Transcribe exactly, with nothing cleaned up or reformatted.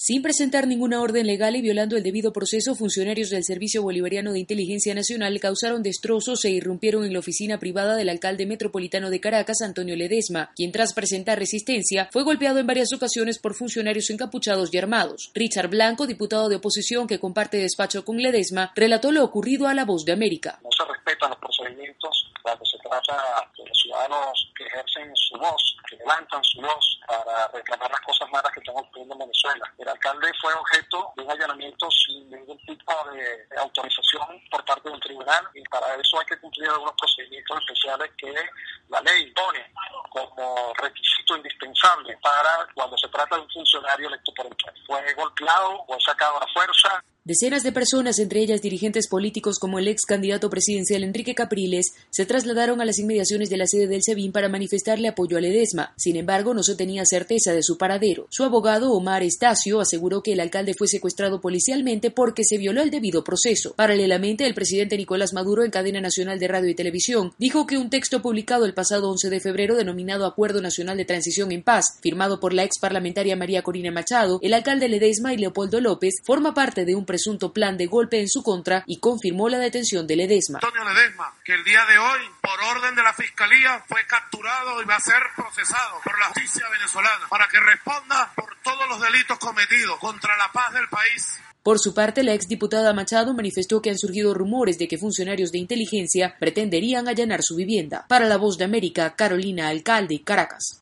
Sin presentar ninguna orden legal y violando el debido proceso, funcionarios del Servicio Bolivariano de Inteligencia Nacional causaron destrozos e irrumpieron en la oficina privada del alcalde metropolitano de Caracas, Antonio Ledesma, quien tras presentar resistencia fue golpeado en varias ocasiones por funcionarios encapuchados y armados. Richard Blanco, diputado de oposición que comparte despacho con Ledesma, relató lo ocurrido a La Voz de América. No se respetan los procedimientos cuando se trata de los ciudadanos que ejercen su voz, que levantan su voz para reclamar las cosas malas que están ocurriendo en Venezuela. El alcalde fue objeto de un allanamiento sin ningún tipo de autorización por parte del tribunal, y para eso hay que cumplir algunos procedimientos especiales que la ley pone como requisito indispensable para cuando se trata de un funcionario electo por el pueblo. Fue golpeado, fue sacado a la fuerza. Decenas de personas, entre ellas dirigentes políticos como el ex candidato presidencial Enrique Capriles, se trasladaron a las inmediaciones de la sede del SEBIN para manifestarle apoyo a Ledesma. Sin embargo, no se tenía certeza de su paradero. Su abogado, Omar Estacio, aseguró que el alcalde fue secuestrado policialmente porque se violó el debido proceso. Paralelamente, el presidente Nicolás Maduro, en cadena nacional de radio y televisión, dijo que un texto publicado el pasado once de febrero denominado Acuerdo Nacional de Transición en Paz, firmado por la ex parlamentaria María Corina Machado, el alcalde Ledesma y Leopoldo López, forma parte de un presunto plan de golpe en su contra y confirmó la detención de Ledesma. Antonio Ledesma, que el día de hoy, por orden de la Fiscalía, fue capturado y va a ser procesado por la justicia venezolana para que responda por todos los delitos cometidos contra la paz del país. Por su parte, la exdiputada Machado manifestó que han surgido rumores de que funcionarios de inteligencia pretenderían allanar su vivienda. Para La Voz de América, Carolina Alcalde, Caracas.